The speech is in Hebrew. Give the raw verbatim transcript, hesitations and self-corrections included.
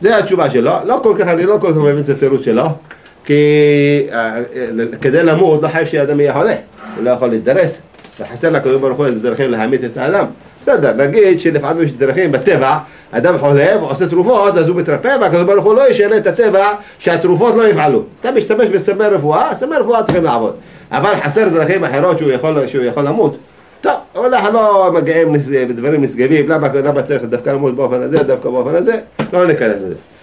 זה התשובה שלו, לא כל כך, אני לא כל כך מבין את התירוץ שלו, כי כדי למות לא חייב שהאדם יהיה חולה, הוא לא יכול להתדרס, וחסר לקדוש ברוך הוא איזה דרכים להמית את האדם. בסדר, נגיד שלפעמים יש דרכים בטבע, אדם חולה ועושה תרופות, אז הוא מתרפא, והקדוש ברוך הוא לא ישנה את הטבע שהתרופות לא יפעלו. אתה משתמש בסמי רפואה, סמי רפואה צריכים לעבוד. אבל חסר דרכים אחרות שהוא יכול, שהוא יכול למות. טוב, אבל אנחנו לא מגיעים בדברים נשגבים, למה, למה צריך דווקא למות באופן הזה, דווקא באופן הזה, לא ניכנס לזה.